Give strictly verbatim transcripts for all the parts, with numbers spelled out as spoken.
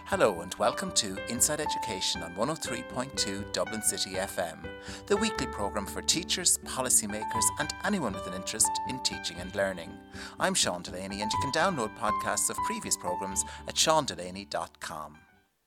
Hello and welcome to Inside Education on one oh three point two Dublin City F M, the weekly programme for teachers, policymakers and anyone with an interest in teaching and learning. I'm Sean Delaney and you can download podcasts of previous programmes at sean delaney dot com.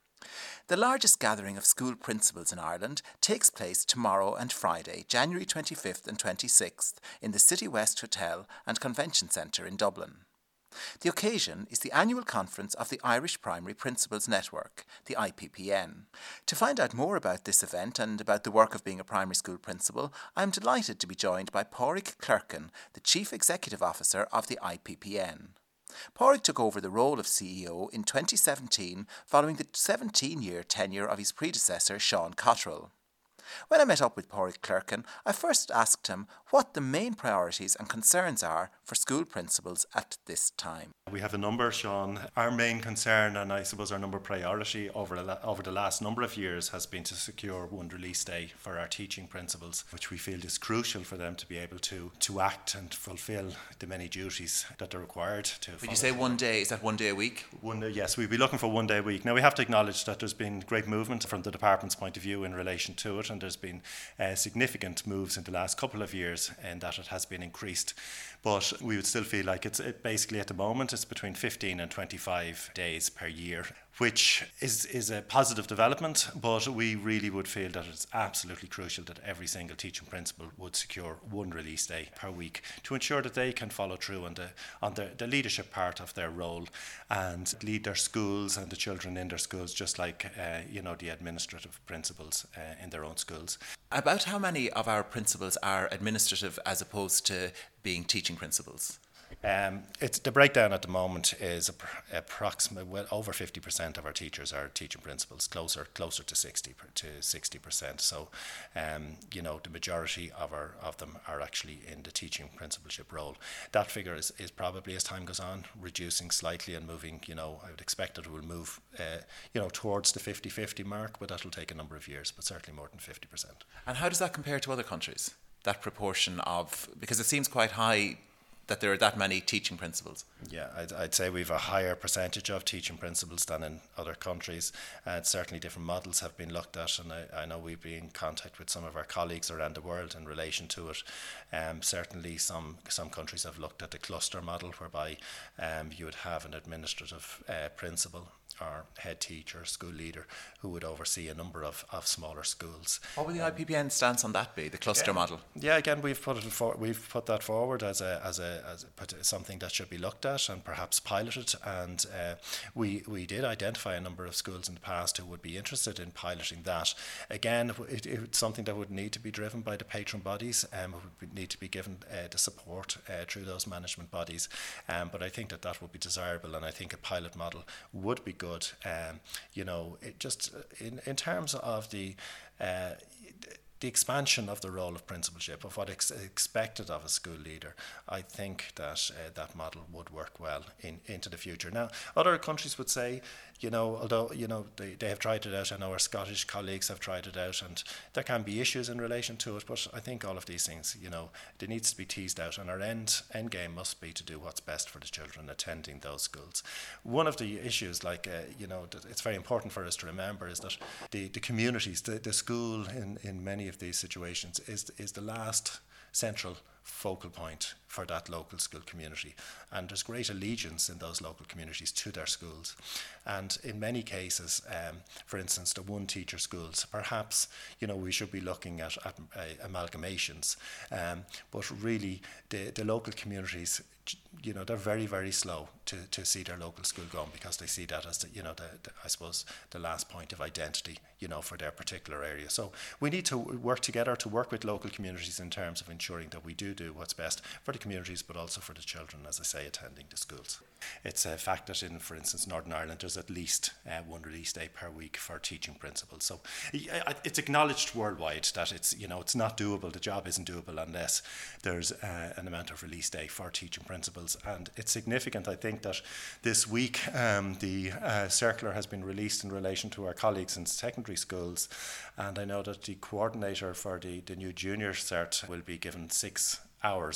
The largest gathering of school principals in Ireland takes place tomorrow and Friday, January twenty-fifth and twenty-sixth, in the City West Hotel and Convention Centre in Dublin. The occasion is the annual conference of the Irish Primary Principals Network, the I P P N. To find out more about this event and about the work of being a primary school principal, I am delighted to be joined by Pádraig Clerkin, the Chief Executive Officer of the I P P N. Pádraig took over the role of C E O in twenty seventeen following the seventeen-year tenure of his predecessor, Sean Cotterill. When I met up with Pádraig Clerkin, I first asked him what the main priorities and concerns are for school principals at this time. We have a number, Sean. Our main concern, and I suppose our number priority over, a, over the last number of years, has been to secure one release day for our teaching principals, which we feel is crucial for them to be able to, to act and fulfil the many duties that they're required to. When you say one day, is that one day a week? One day, yes, we'd be looking for one day a week. Now, we have to acknowledge that there's been great movement from the department's point of view in relation to it, and there's been uh, significant moves in the last couple of years in that it has been increased. But we would still feel like it's it basically at the moment it's between fifteen and twenty-five days per year, which is, is a positive development, but we really would feel that it's absolutely crucial that every single teaching principal would secure one release day per week to ensure that they can follow through on the on the, the leadership part of their role and lead their schools and the children in their schools, just like uh, you know the administrative principals uh, in their own schools. About how many of our principals are administrative as opposed to being teaching principals? Um, it's the breakdown at the moment is approximately well over fifty percent of our teachers are teaching principals, closer closer to sixty to sixty percent. So, um, you know, the majority of our of them are actually in the teaching principalship role. That figure is, is probably, as time goes on, reducing slightly and moving. You know, I would expect that it will move, uh, you know, towards the fifty-fifty mark, but that will take a number of years, but certainly more than fifty percent. And how does that compare to other countries? That proportion of, because it seems quite high that there are that many teaching principals. Yeah, I'd, I'd say we've a higher percentage of teaching principals than in other countries. And certainly different models have been looked at, and I, I know we've been in contact with some of our colleagues around the world in relation to it. Um, certainly some some countries have looked at the cluster model, whereby um, you would have an administrative uh, principal or head teacher, school leader, who would oversee a number of, of smaller schools. What would the I P P N stance on that be, the cluster yeah. model? Yeah, again, we've put it for, we've put that forward as a as a as a, something that should be looked at and perhaps piloted. And uh, we we did identify a number of schools in the past who would be interested in piloting that. Again, it, it's something that would need to be driven by the patron bodies, and um, would need to be given uh, the support uh, through those management bodies. Um, but I think that that would be desirable, and I think a pilot model would be good. Um, you know, it just in in terms of the uh, the expansion of the role of principalship, of what is ex- expected of a school leader, I think that uh, that model would work well in into the future. Now, other countries would say, you know, although, you know, they, they have tried it out, I know our Scottish colleagues have tried it out, and there can be issues in relation to it, but I think all of these things, you know, they needs to be teased out, and our end, end game must be to do what's best for the children attending those schools. One of the issues, like, uh, you know, that it's very important for us to remember is that the, the communities, the, the school in, in many of these situations is is the last central focal point for that local school community, and there's great allegiance in those local communities to their schools. And in many cases, um, for instance, the one teacher schools, perhaps, you know, we should be looking at, at uh, amalgamations, um, but really the, the local communities, you know, they're very, very slow to, to see their local school going, because they see that as, the, you know, the, the, I suppose, the last point of identity, you know, for their particular area. So we need to work together to work with local communities in terms of ensuring that we do do what's best for the communities, but also for the children, as I say, attending the schools. It's a fact that in, for instance, Northern Ireland, there's at least uh, one release day per week for teaching principals. So uh, it's acknowledged worldwide that it's, you know, it's not doable. The job isn't doable unless there's uh, an amount of release day for teaching principals. And it's significant, I think, that this week um, the uh, circular has been released in relation to our colleagues in secondary schools. And I know that the coordinator for the, the new junior cert will be given six hours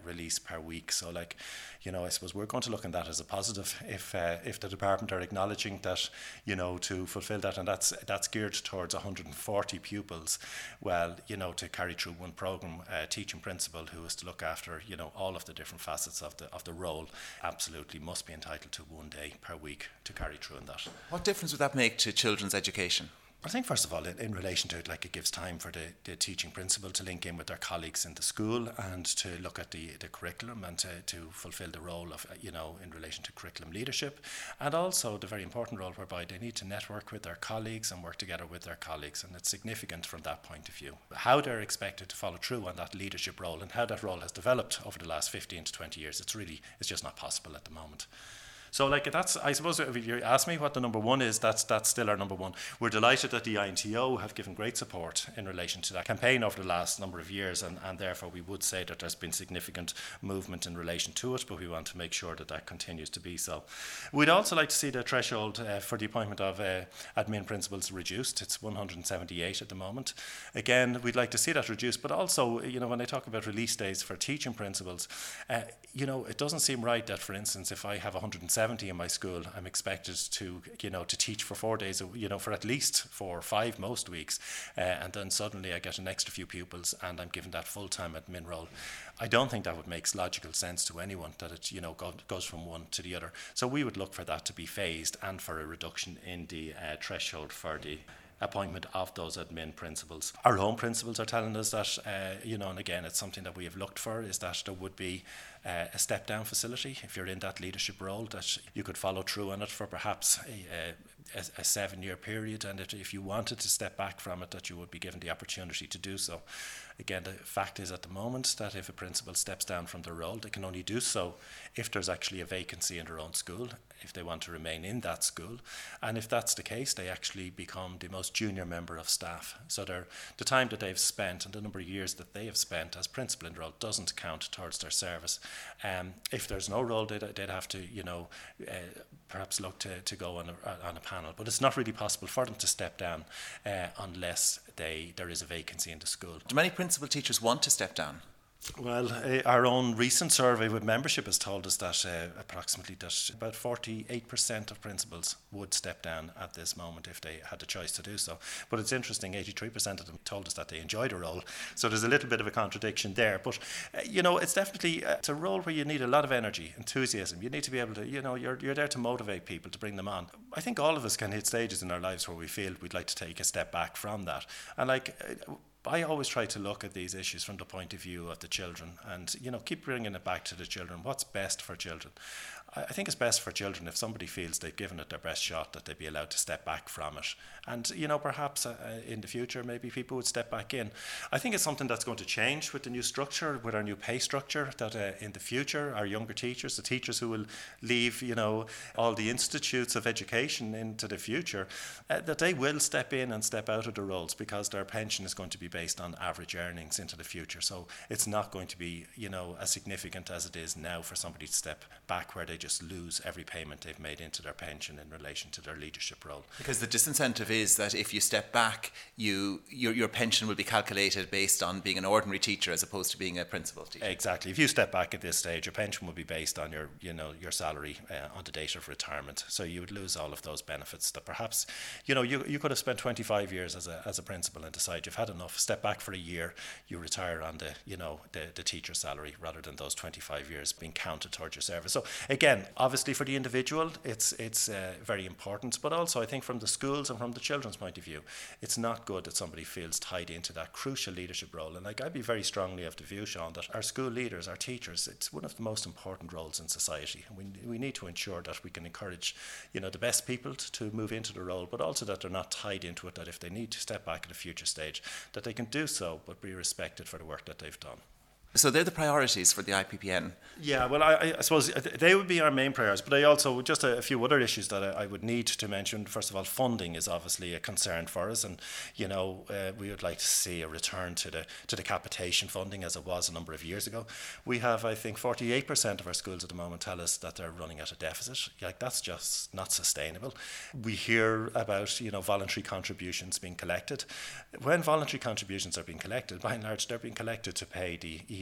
release per week. So like, you know, I suppose we're going to look at that as a positive if uh, if the department are acknowledging that, you know, to fulfil that, and that's that's geared towards one hundred forty pupils. Well, you know, to carry through one program, a teaching principal who is to look after, you know, all of the different facets of the of the role, absolutely must be entitled to one day per week to carry through in that. What difference would that make to children's education? I think, first of all, in, in relation to it, like, it gives time for the, the teaching principal to link in with their colleagues in the school and to look at the, the curriculum and to, to fulfil the role of, you know, in relation to curriculum leadership, and also the very important role whereby they need to network with their colleagues and work together with their colleagues, and it's significant from that point of view. How they're expected to follow through on that leadership role and how that role has developed over the last fifteen to twenty years, it's really, it's just not possible at the moment. So, like, that's, I suppose, if you ask me what the number one is, that's that's still our number one. We're delighted that the I N T O have given great support in relation to that campaign over the last number of years, and, and therefore we would say that there's been significant movement in relation to it, but we want to make sure that that continues to be so. We'd also like to see the threshold uh, for the appointment of uh, admin principals reduced. It's one hundred seventy-eight at the moment. Again, we'd like to see that reduced, but also, you know, when I talk about release days for teaching principals, uh, you know, it doesn't seem right that, for instance, if I have one hundred seventy in my school, I'm expected to, you know, to teach for four days, you know, for at least four or five most weeks, uh, and then suddenly I get an extra few pupils and I'm given that full-time admin role. I don't think that would make logical sense to anyone, that it, you know, go, goes from one to the other. So we would look for that to be phased and for a reduction in the uh, threshold for the appointment of those admin principals. Our own principals are telling us that, uh, you know, and again, it's something that we have looked for, is that there would be uh, a step-down facility if you're in that leadership role, that you could follow through on it for perhaps a, a, a seven-year period, and if, if you wanted to step back from it, that you would be given the opportunity to do so. Again, the fact is at the moment that if a principal steps down from their role, they can only do so if there's actually a vacancy in their own school, if they want to remain in that school. And if that's the case, they actually become the most junior member of staff. So the time that they've spent and the number of years that they have spent as principal in the role doesn't count towards their service. Um, if there's no role, they'd, they'd have to, you know, uh, perhaps look to, to go on a, on a panel. But it's not really possible for them to step down uh, unless they there is a vacancy in the school. Do many principal teachers want to step down? Well, uh, our own recent survey with membership has told us that uh, approximately that about forty-eight percent of principals would step down at this moment if they had the choice to do so. But it's interesting, eighty-three percent of them told us that they enjoyed a role. So there's a little bit of a contradiction there. But, uh, you know, it's definitely, uh, it's a role where you need a lot of energy, enthusiasm. You need to be able to, you know, you're, you're there to motivate people, to bring them on. I think all of us can hit stages in our lives where we feel we'd like to take a step back from that. And like, uh, I always try to look at these issues from the point of view of the children and, you know, keep bringing it back to the children. What's best for children? I think it's best for children if somebody feels they've given it their best shot, that they'd be allowed to step back from it. And, you know, perhaps uh, in the future, maybe people would step back in. I think it's something that's going to change with the new structure, with our new pay structure, that uh, in the future, our younger teachers, the teachers who will leave, you know, all the institutes of education into the future, uh, that they will step in and step out of the roles because their pension is going to be based on average earnings into the future. So it's not going to be, you know, as significant as it is now for somebody to step back where they just lose every payment they've made into their pension in relation to their leadership role. Because the disincentive is that if you step back, you your your pension will be calculated based on being an ordinary teacher as opposed to being a principal teacher. Exactly. If you step back at this stage, your pension will be based on your, you know, your salary uh, on the date of retirement. So you would lose all of those benefits that perhaps, you know, you you could have spent twenty-five years as a as a principal and decide you've had enough, step back for a year, you retire on the, you know, the, the teacher salary rather than those twenty-five years being counted towards your service. So again, obviously for the individual, it's it's uh, very important, but also I think from the schools and from the children's point of view, it's not good that somebody feels tied into that crucial leadership role. And like, I'd be very strongly of the view, Sean, that our school leaders, our teachers, it's one of the most important roles in society. And we we need to ensure that we can encourage, you know, the best people to move into the role, but also that they're not tied into it, that if they need to step back at a future stage, that they can do so, but be respected for the work that they've done. So they're the priorities for the I P P N. Yeah, well, I, I suppose they would be our main priorities, but I also, just a, a few other issues that I, I would need to mention. First of all, funding is obviously a concern for us, and, you know, uh, we would like to see a return to the to the capitation funding as it was a number of years ago. We have, I think, forty-eight percent of our schools at the moment tell us that they're running at a deficit. Like, that's just not sustainable. We hear about, you know, voluntary contributions being collected. When voluntary contributions are being collected, by and large, they're being collected to pay the E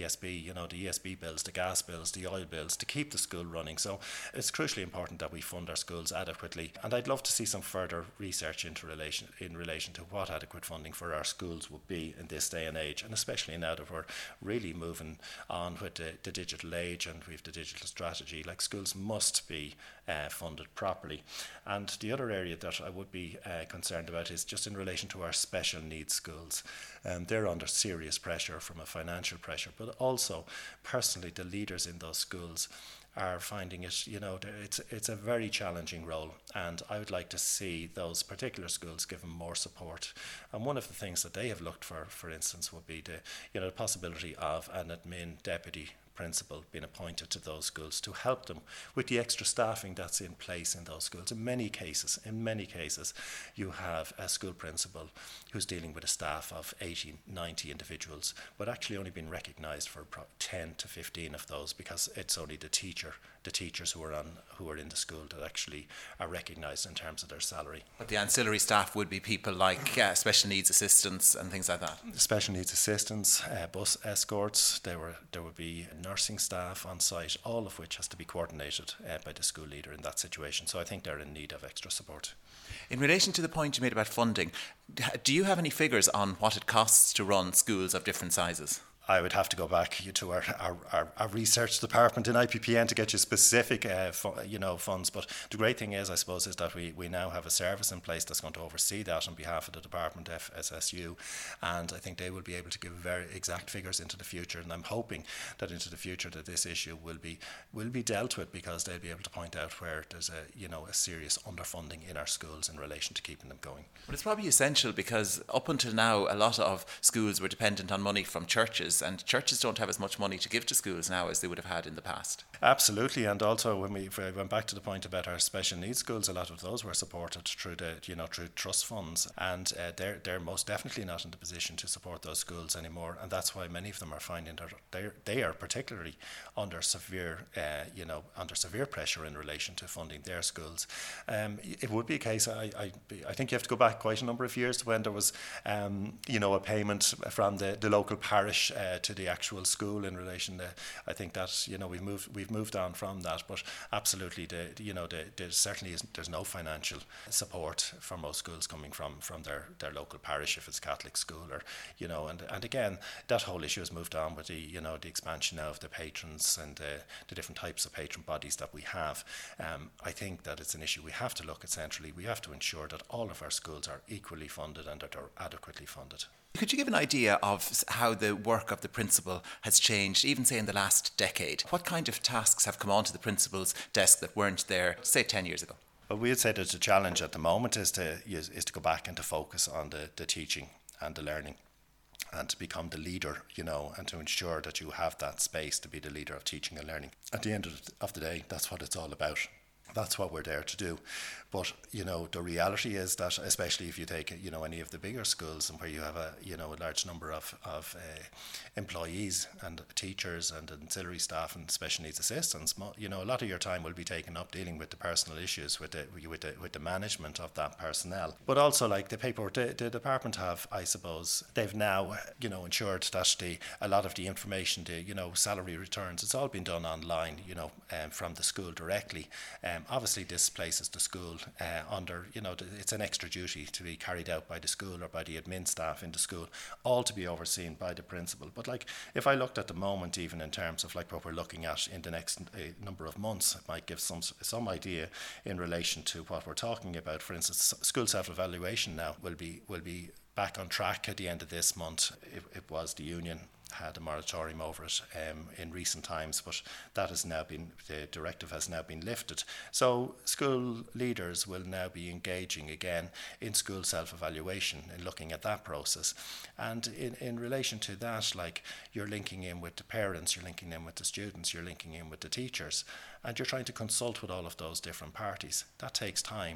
E S B, you know, the E S B bills, the gas bills, the oil bills, to keep the school running. So it's crucially important that we fund our schools adequately. And I'd love to see some further research into relation in relation to what adequate funding for our schools would be in this day and age, and especially now that we're really moving on with the, the digital age and we've the digital strategy. Like, schools must be uh, funded properly. And the other area that I would be uh, concerned about is just in relation to our special needs schools. Um, they're under serious pressure from a financial pressure, but also personally the leaders in those schools are finding it, you know, it's it's a very challenging role, and I would like to see those particular schools given more support. And one of the things that they have looked for, for instance, would be the, you know, the possibility of an admin deputy principal being appointed to those schools to help them with the extra staffing that's in place in those schools. In many cases, in many cases, you have a school principal who's dealing with a staff of eighty, ninety individuals, but actually only been recognised for ten to fifteen of those, because it's only the teacher, the teachers who are on, who are in the school that actually are recognised in terms of their salary. But the ancillary staff would be people like uh, special needs assistants and things like that. Special needs assistants, uh, bus escorts. There were there would be nursing staff on site, all of which has to be coordinated uh, by the school leader in that situation. So I think they're in need of extra support. In relation to the point you made about funding, do you have any figures on what it costs to run schools of different sizes? I would have to go back to our, our, our, our research department in I P P N to get you specific, uh, fu- you know, funds. But the great thing is, I suppose, is that we, we now have a service in place that's going to oversee that on behalf of the department, F S S U, and I think they will be able to give very exact figures into the future. And I'm hoping that into the future that this issue will be will be dealt with, because they'll be able to point out where there's a you know a serious underfunding in our schools in relation to keeping them going. But it's probably essential, because up until now, a lot of schools were dependent on money from churches. And churches don't have as much money to give to schools now as they would have had in the past. Absolutely, and also when we, if I went back to the point about our special needs schools, a lot of those were supported through the, you know, through trust funds, and uh, they're they're most definitely not in the position to support those schools anymore, and that's why many of them are finding that they they are particularly under severe, uh, you know, under severe pressure in relation to funding their schools. Um, it would be a case. I, I I think you have to go back quite a number of years to when there was, um, you know, a payment from the, the local parish uh, to the actual school in relation to. I think that you know we've moved we've moved on from that, but absolutely, the you know the, there certainly isn't. There's no financial support for most schools coming from from their, their local parish if it's Catholic school, or you know, and and again that whole issue has moved on with the you know the expansion now of the patrons and uh, the different types of patron bodies that we have. Um, I think that it's an issue we have to look at centrally. We have to ensure that all of our schools are equally funded and that are adequately funded. Could you give an idea of how the work of the principal has changed, even say in the last decade? What kind of tasks have come onto the principal's desk that weren't there, say, ten years ago? Well, we'd say that the challenge at the moment is to is, is to go back and to focus on the, the teaching and the learning, and to become the leader, you know, and to ensure that you have that space to be the leader of teaching and learning. At the end of the day, that's what it's all about. That's what we're there to do. But, you know, the reality is that, especially if you take, you know, any of the bigger schools and where you have a, you know, a large number of, of uh, employees and teachers and ancillary staff and special needs assistants, you know, a lot of your time will be taken up dealing with the personal issues, with the, with the, with the management of that personnel. But also, like the paperwork, the, the department have, I suppose, they've now, you know, ensured that the, a lot of the information, the, you know, salary returns, it's all been done online, you know, um, from the school directly. Um, obviously, this places the school uh, under, you know, it's an extra duty to be carried out by the school or by the admin staff in the school, all to be overseen by the principal. But like, if I looked at the moment, even in terms of like what we're looking at in the next uh, number of months, it might give some some idea in relation to what we're talking about. For instance, school self-evaluation now will be will be back on track at the end of this month. It, it was the union had a moratorium over it um, in recent times, but that has now been, the directive has now been lifted. So school leaders will now be engaging again in school self-evaluation and looking at that process. And in, in relation to that, like, you're linking in with the parents, you're linking in with the students, you're linking in with the teachers, and you're trying to consult with all of those different parties. That takes time.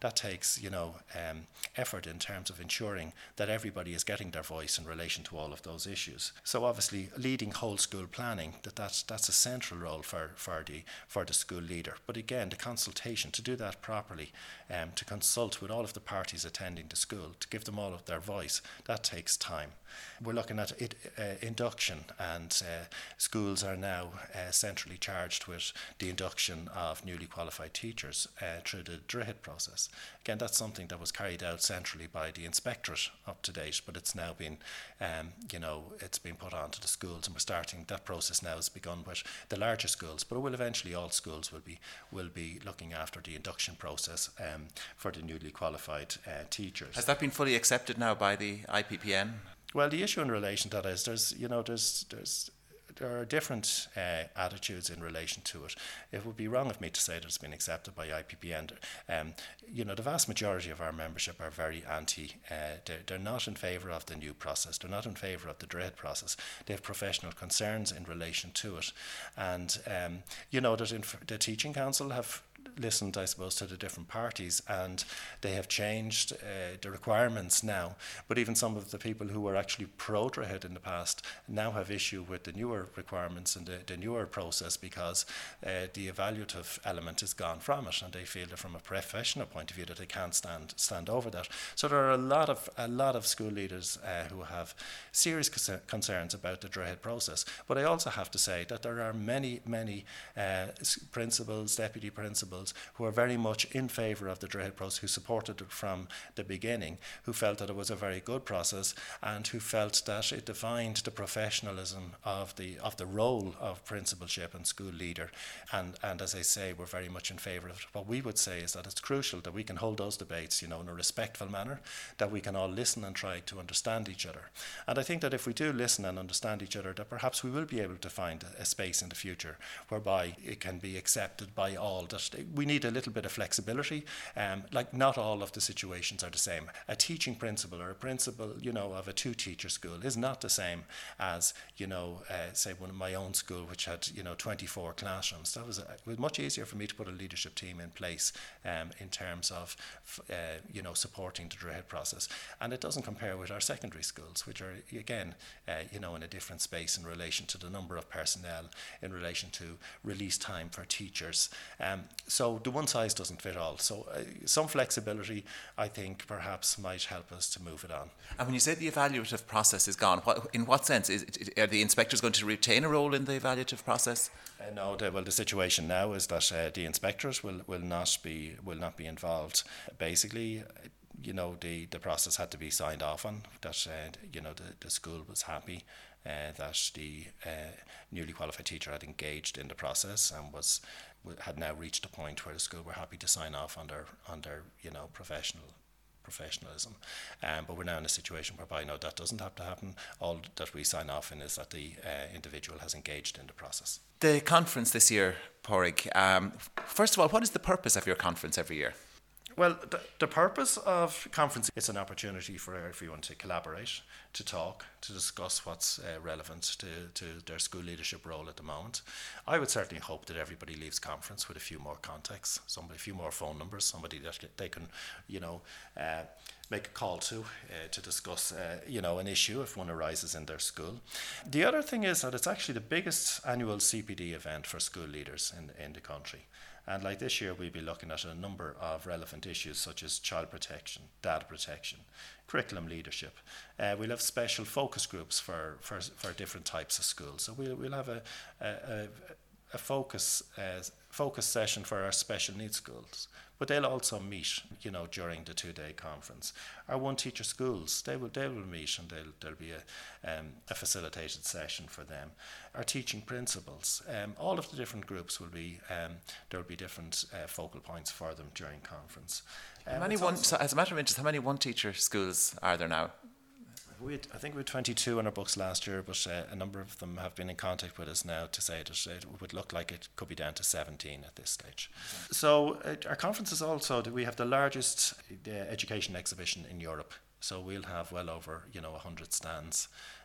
that takes, you know, um, effort in terms of ensuring that everybody is getting their voice in relation to all of those issues. So obviously leading whole school planning, that that's, that's a central role for, for, the, for the school leader. But again, the consultation, to do that properly, um, to consult with all of the parties attending the school, to give them all of their voice, that takes time. We're looking at it, uh, induction, and uh, schools are now uh, centrally charged with the induction of newly qualified teachers uh, through the D R I H process. Again, that's something that was carried out centrally by the inspectorate up to date, but it's now been, um, you know, it's been put onto the schools, and we're starting, that process now has begun with the larger schools, but it will eventually, all schools will be will be looking after the induction process um, for the newly qualified uh, teachers. Has that been fully accepted now by the I P P N? Well, the issue in relation to that is there's, you know, there's, there's, there are different uh, attitudes in relation to it. It would be wrong of me to say that it's been accepted by I P P N. Um, you know, the vast majority of our membership are very anti. Uh, they're, they're not in favour of the new process. They're not in favour of the D R I H process. They have professional concerns in relation to it. And, um, you know, that in, the Teaching Council have listened, I suppose, to the different parties, and they have changed uh, the requirements now. But even some of the people who were actually pro-D R I H in the past now have issue with the newer requirements and the, the newer process, because uh, the evaluative element is gone from it, and they feel that from a professional point of view that they can't stand stand over that. So there are a lot of a lot of school leaders uh, who have serious concerns about the D R I H process. But I also have to say that there are many many uh, principals, deputy principals, who are very much in favour of the D R I H process, who supported it from the beginning, who felt that it was a very good process, and who felt that it defined the professionalism of the of the role of principalship and school leader. And and as I say, we're very much in favour of it. What we would say is that it's crucial that we can hold those debates, you know, in a respectful manner, that we can all listen and try to understand each other. And I think that if we do listen and understand each other, that perhaps we will be able to find a, a space in the future whereby it can be accepted by all. That we need a little bit of flexibility. Um, like, not all of the situations are the same. A teaching principal or a principal, you know, of a two-teacher school is not the same as, you know, uh, say one of my own school, which had, you know, twenty-four classrooms. That was, a, it was much easier for me to put a leadership team in place um, in terms of, uh, you know, supporting the D R I H process. And it doesn't compare with our secondary schools, which are, again, uh, you know, in a different space in relation to the number of personnel, in relation to release time for teachers. Um, so the one size doesn't fit all. So uh, some flexibility, I think, perhaps might help us to move it on. And when you say the evaluative process is gone, what, in what sense? Is it, are the inspectors going to retain a role in the evaluative process? Uh, no, the, well, the situation now is that uh, the inspectors will, will not be will not be involved. Basically, you know, the, the process had to be signed off on. That uh, you know, the, the school was happy uh, that the uh, newly qualified teacher had engaged in the process and was had now reached a point where the school were happy to sign off on their on their you know professional professionalism. Um, but we're now in a situation whereby no, that doesn't have to happen. All that we sign off in is that the uh, individual has engaged in the process. The conference this year, Pádraig, um, first of all, what is the purpose of your conference every year? Well, the, the purpose of conference, it's an opportunity for everyone to collaborate, to talk, to discuss what's uh, relevant to, to their school leadership role at the moment. I would certainly hope that everybody leaves conference with a few more contacts, somebody, a few more phone numbers, somebody that they can, you know, uh, make a call to uh, to discuss, uh, you know, an issue if one arises in their school. The other thing is that it's actually the biggest annual C P D event for school leaders in, in the country. And like this year, we'll be looking at a number of relevant issues such as child protection, data protection, curriculum leadership. Uh, we'll have special focus groups for, for, for different types of schools. So we'll, we'll have a, a, a focus uh, focus session for our special needs schools. But they'll also meet, you know, during the two-day conference. Our one-teacher schools, they will they will meet, and they'll, there'll be a, um, a facilitated session for them. Our teaching principals, um, all of the different groups will be, um, there will be different uh, focal points for them during conference. Um, how many one, so as a matter of interest, how many one-teacher schools are there now? We had, I think we had twenty-two in our books last year, but uh, a number of them have been in contact with us now to say that it would look like it could be down to seventeen at this stage. Okay. So uh, our conference is also that we have the largest uh, education exhibition in Europe. So we'll have well over, you know, one hundred stands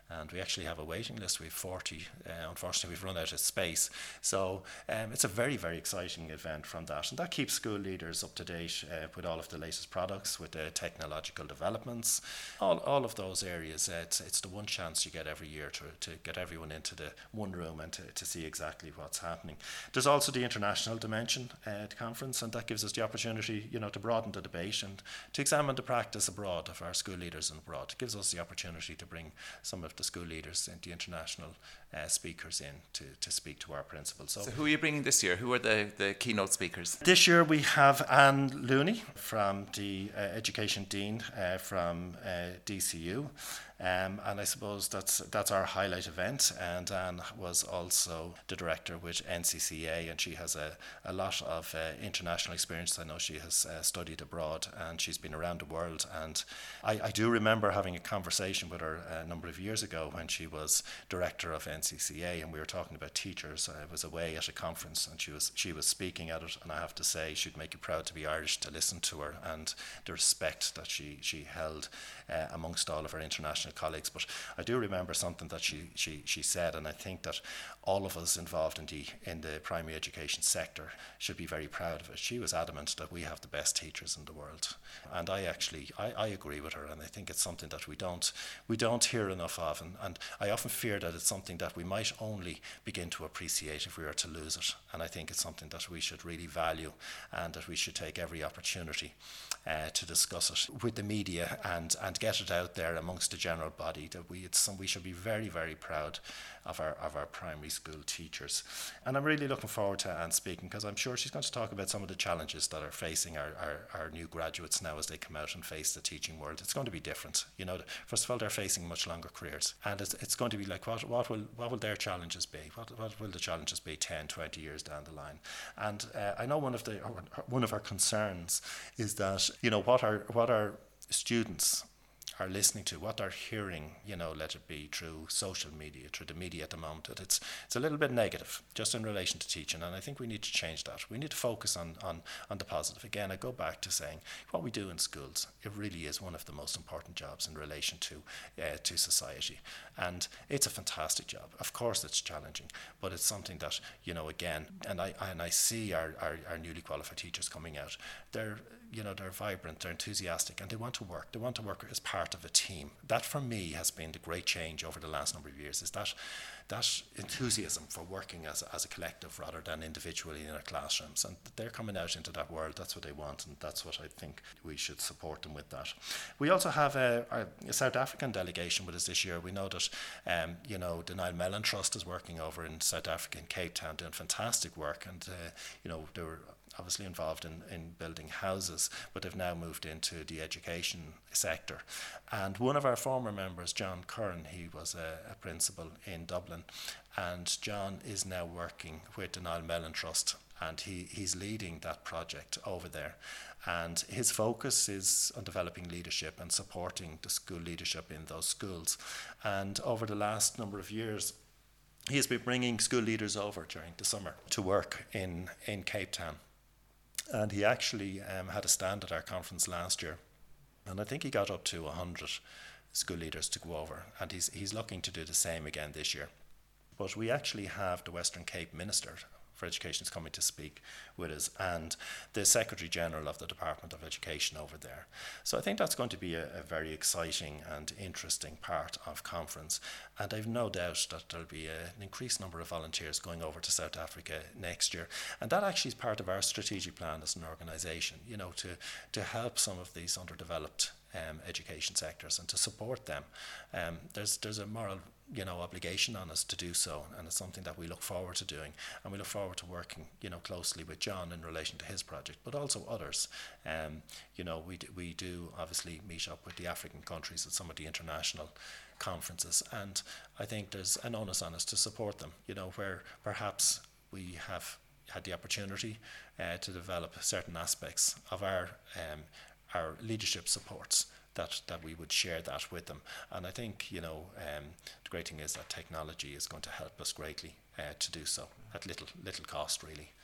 and we actually have a waiting list. We have forty. Uh, unfortunately, we've run out of space. So um, it's a very, very exciting event from that. And that keeps school leaders up to date uh, with all of the latest products, with the technological developments, all, all of those areas. Uh, it's, it's the one chance you get every year to, to get everyone into the one room and to, to see exactly what's happening. There's also the international dimension uh, at the conference, and that gives us the opportunity, you know, to broaden the debate and to examine the practice abroad of our school leaders abroad. It gives us the opportunity to bring some of the school leaders and the international uh, speakers in to, to speak to our principals. So, so who are you bringing this year? Who are the, the keynote speakers? This year we have Anne Looney from the uh, Education Dean uh, from uh, D C U. Um, and I suppose that's that's our highlight event. And Anne was also the director with N C C A, and she has a, a lot of uh, international experience. I know she has uh, studied abroad and she's been around the world. And I, I do remember having a conversation with her a number of years ago when she was director of N C C A, and we were talking about teachers. I was away at a conference and she was she was speaking at it, and I have to say she'd make you proud to be Irish to listen to her, and the respect that she, she held uh, amongst all of her international colleagues. But I do remember something that she, she, she said, and I think that all of us involved in the in the primary education sector should be very proud of it. She was adamant that we have the best teachers in the world, and I actually I, I agree with her, and I think it's something that we don't we don't hear enough of, and, and I often fear that it's something that we might only begin to appreciate if we were to lose it. And I think it's something that we should really value, and that we should take every opportunity uh, to discuss it with the media and and get it out there amongst the general body, that we it's some, we should be very, very proud of our of our primary school teachers. And I'm really looking forward to Anne speaking, because I'm sure she's going to talk about some of the challenges that are facing our, our, our new graduates now as they come out and face the teaching world. It's going to be different. You know, first of all, they're facing much longer careers, and it's, it's going to be like, what what will what will their challenges be? What what will the challenges be ten, twenty years down the line? And uh, I know one of the one of our concerns is that, you know, what our what our students are listening to, what they're hearing, you know, let it be through social media, through the media at the moment, that it's it's a little bit negative just in relation to teaching, and I think we need to change that. We need to focus on, on, on the positive. Again, I go back to saying what we do in schools, it really is one of the most important jobs in relation to uh, to society, and it's a fantastic job. Of course it's challenging, but it's something that, you know, again, and I and I see our, our, our newly qualified teachers coming out, they're you know, they're vibrant, they're enthusiastic, and they want to work. They want to work as part of a team. That, for me, has been the great change over the last number of years, is that that enthusiasm for working as a, as a collective rather than individually in our classrooms. And they're coming out into that world. That's what they want, and that's what I think we should support them with that. We also have a, a South African delegation with us this year. We know that, um, you know, the Niall Mellon Trust is working over in South Africa, in Cape Town, doing fantastic work, and, uh, you know, they were obviously involved in, in building houses, but they've now moved into the education sector. And one of our former members, John Curran, he was a, a principal in Dublin, and John is now working with the Niall Mellon Trust, and he, he's leading that project over there. And his focus is on developing leadership and supporting the school leadership in those schools. And over the last number of years, he has been bringing school leaders over during the summer to work in, in Cape Town. And he actually um, had a stand at our conference last year, and I think he got up to one hundred school leaders to go over, and he's he's looking to do the same again this year. But we actually have the Western Cape Minister for Education is coming to speak with us, and the Secretary General of the Department of Education over there. So I think that's going to be a, a very exciting and interesting part of conference, and I've no doubt that there'll be a, an increased number of volunteers going over to South Africa next year, and that actually is part of our strategic plan as an organisation, you know, to, to help some of these underdeveloped um, education sectors and to support them. Um, there's there's a moral you know, obligation on us to do so, and it's something that we look forward to doing, and we look forward to working, you know, closely with John in relation to his project, but also others. Um, you know, we do, we do obviously meet up with the African countries at some of the international conferences, and I think there's an onus on us to support them, you know, where perhaps we have had the opportunity uh, to develop certain aspects of our um, our leadership supports, that that we would share that with them. And I think, you know, um, the great thing is that technology is going to help us greatly uh, to do so at little little cost, really.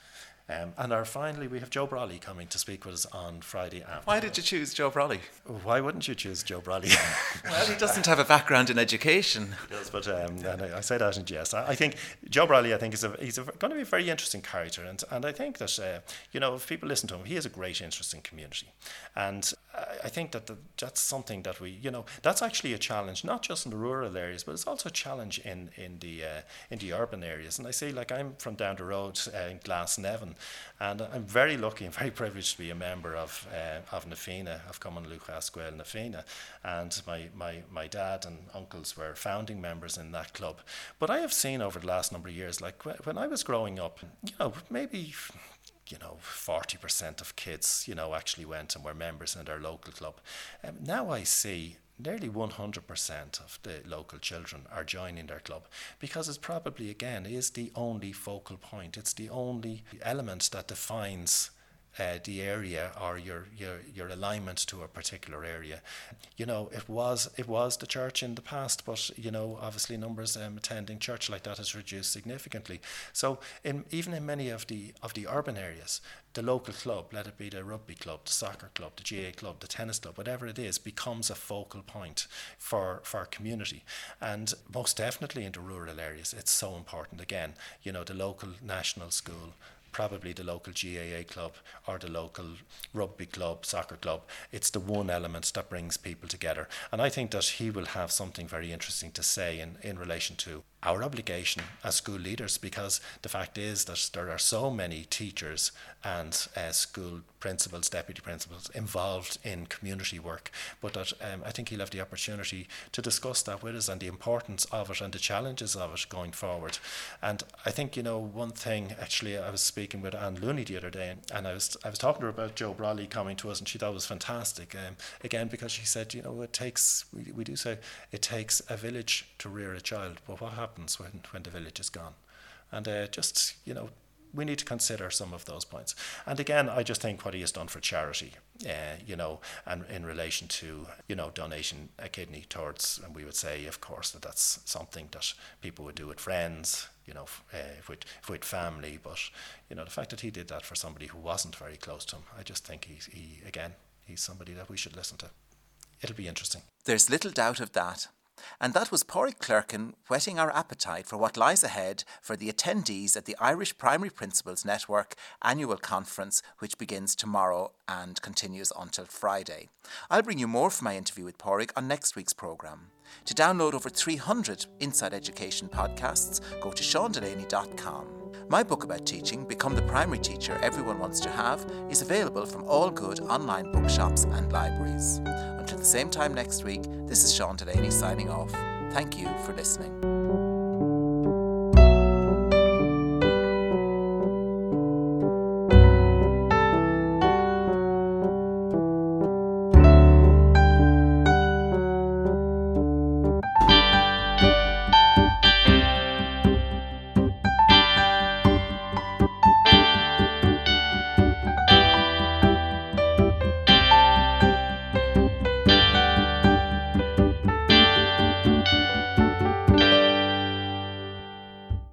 Um, and our finally, we have Joe Brolly coming to speak with us on Friday afternoon. Why did you choose Joe Brolly? Why wouldn't you choose Joe Brolly? Well, he doesn't have a background in education. He does, but um, and I, I say that in jest. I, I think Joe Brolly, I think, is a, he's a, going to be a very interesting character, and and I think that uh, you know, if people listen to him, he has a great interest in community, and I, I think that the, that's something that we, you know, that's actually a challenge, not just in the rural areas, but it's also a challenge in in the uh, in the urban areas. And I say, like, I'm from down the road uh, in Glasnevin, and I'm very lucky and very privileged to be a member of uh, of Na Fianna, of Cumann Lucas Gael Na Fianna, and my, my, my dad and uncles were founding members in that club. But I have seen over the last number of years, like when I was growing up, you know, maybe, you know, forty percent of kids, you know, actually went and were members in their local club. Um, now I see nearly one hundred percent of the local children are joining their club, because it's probably, again, is the only focal point. It's the only element that defines Uh, the area or your, your your alignment to a particular area. You know, it was it was the church in the past, but you know, obviously numbers um, attending church like that has reduced significantly. So in even in many of the of the urban areas, the local club, let it be the rugby club, the soccer club, the G A club, the tennis club, whatever it is, becomes a focal point for for community. And most definitely in the rural areas, it's so important. Again, you know, the local national school, probably the local G A A club or the local rugby club, soccer club. It's the one element that brings people together. And I think that he will have something very interesting to say in, in relation to our obligation as school leaders, because the fact is that there are so many teachers and uh, school principals, deputy principals involved in community work, but that um, I think he'll have the opportunity to discuss that with us and the importance of it and the challenges of it going forward. And I think, you know, one thing, actually, I was speaking with Anne Looney the other day, and I was I was talking to her about Joe Brolly coming to us, and she thought it was fantastic, um, again, because she said, you know, it takes, we, we do say, it takes a village to rear a child, but what happens when, when the village is gone? And uh, just, you know, we need to consider some of those points. And again, I just think what he has done for charity, uh, you know, and in relation to, you know, donating a kidney towards, and we would say, of course, that that's something that people would do with friends, you know, uh, with, with family. But, you know, the fact that he did that for somebody who wasn't very close to him, I just think he's, he, again, he's somebody that we should listen to. It'll be interesting. There's little doubt of that. And that was Pádraig Clerkin whetting our appetite for what lies ahead for the attendees at the Irish Primary Principals Network annual conference, which begins tomorrow and continues until Friday. I'll bring you more from my interview with Pádraig on next week's programme. To download over three hundred Inside Education podcasts, go to sean delaney dot com. My book about teaching, Become the Primary Teacher Everyone Wants to Have, is available from all good online bookshops and libraries. Until the same time next week, this is Sean Delaney signing off. Thank you for listening.